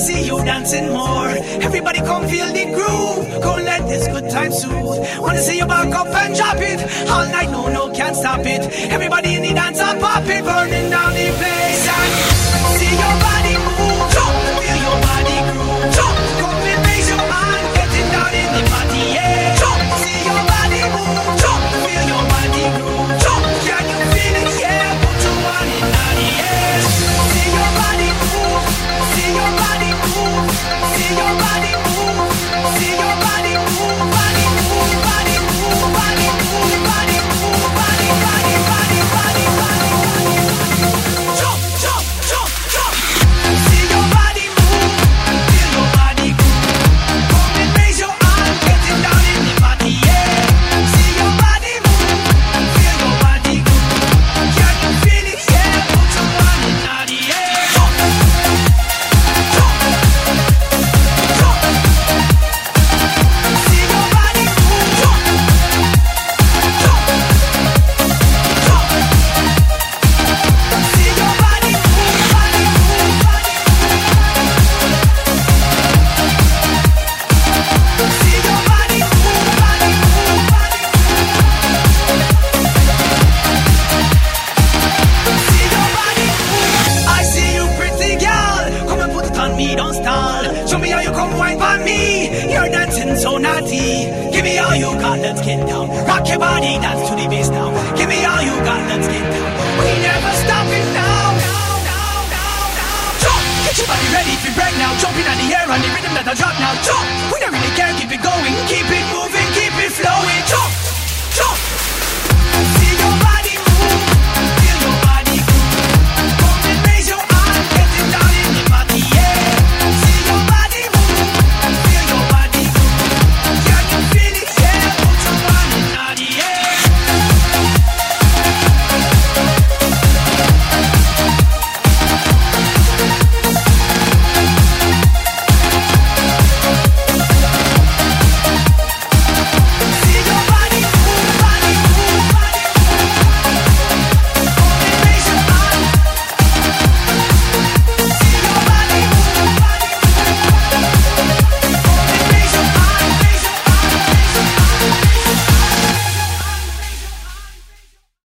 see you dancing more. Everybody come feel the groove. Come let this good time soothe. Wanna see you back up and drop it. All night, no, can't stop it. Everybody in the dance and pop it. Burning down the place and see your body move. Jump, feel your body groove. Jump, come and raise your hand. Getting down in the body, yeah. Jump, see your body move. Jump, feel your body groove. Jump, can you feel it? Yeah, put your one in the air. See your body move. See your body move. See your body move. See your body move. Body move. Body move. Body move. Body move. Body, body, body, body, body, body. Jump, jump, jump, jump. See your body move. Feel your body groove. Come and raise your arm. Getting down in the body, yeah. See your body move. Feel your body groove. Can you feel it? Yeah. Put your one in the air. Jump, jump, jump. See your body move. Jump, jump, jump. See your body move. Body move. Body move. See your body move. Body move. Body See your body move. I see you, pretty girl. Come and put it on me, don't stall. Show me how you come wine by me. You're dancing so naughty. Give me all you got, let's get down. Rock your body, dance to the bass now. Give me all you got, let's get down. We never stop it now. Jump, get your body ready to break now. Jumping on the air on the rhythm that I drop now. Jump, we don't really care, keep it going, keep it moving, keep it flowing. Jump.